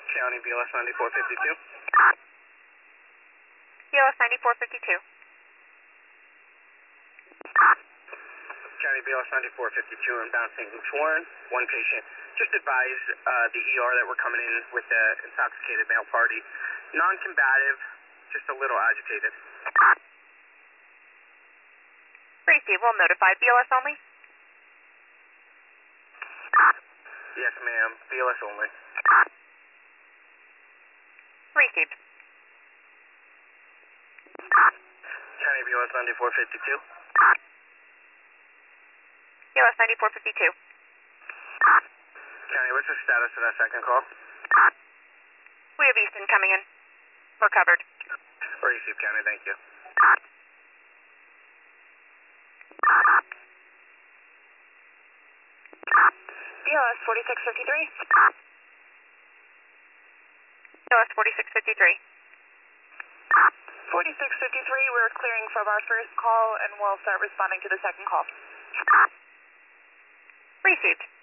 County BLS 9452. BLS 9452. County BLS 9452, inbound St. Luke's Warren. One patient. Just advise the ER that we're coming in with the intoxicated male party. Non-combative, just a little agitated. Received. We'll notify. BLS only? Yes, ma'am. BLS only. Received. County BLS 9452. BLS 9452. County, what's the status of that second call? We have Easton coming in. We're covered. Received, County. Thank you. BLS 4653. BLS 4653. 4653, we're clearing from our first call and we'll start responding to the second call. Received.